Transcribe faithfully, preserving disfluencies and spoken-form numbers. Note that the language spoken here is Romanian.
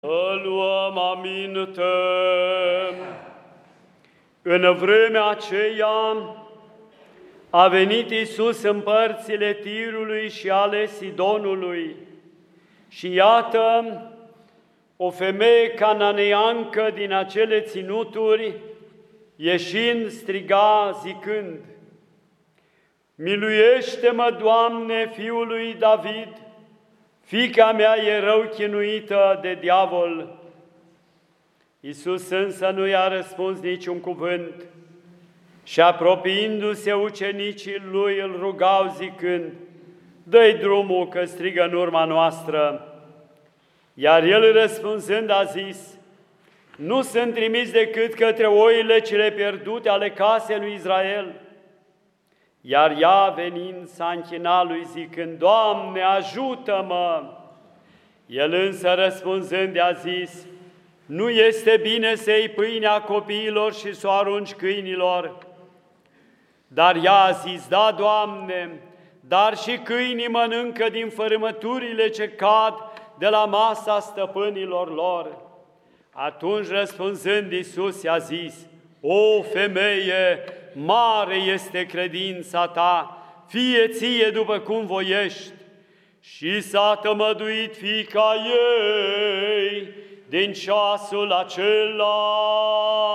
Să luăm aminte. În vremea aceea a venit Iisus în părțile Tirului și ale Sidonului și iată, o femeie cananeancă din acele ținuturi, ieșind, striga zicând: „Miluiește-mă, Doamne, Fiul lui David, fiica mea e rău chinuită de diavol.” Iisus însă nu i-a răspuns niciun cuvânt și, apropiindu-se, ucenicii lui îl rugau zicând: „Dă-i drumul, că strigă în urma noastră.” Iar el răspunzând a zis: „Nu sunt trimis decât către oile cele pierdute ale casei lui Israel.” Iar ea, venind, s-a închinat lui zicând: „Doamne, ajută-mă!” El însă răspunzând a zis: „Nu este bine să iei pâinea copiilor și să o arunci câinilor.” Dar ea a zis: „Da, Doamne, dar și câinii mănâncă din fărâmăturile ce cad de la masa stăpânilor lor.” Atunci, răspunzând, Iisus i-a zis: „O femeie, mare este credința ta, fie ție după cum voiești.” Și s-a tămăduit fiica ei din ceasul acela.